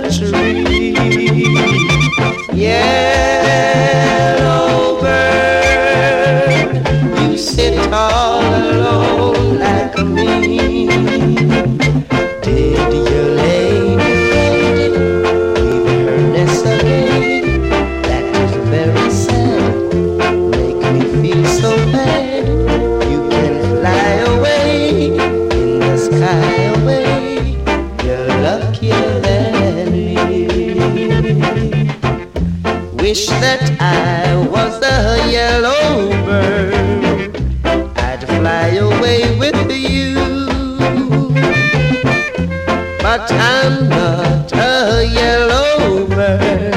tree. Yellow bird, you sit all alone like me. Did your lady leave her nest again? That is very sad, make me feel so bad. You can fly away in the sky away, you're luckier than me. Wish that I was a yellow bird, I'd fly away with you. But I'm not a yellow bird,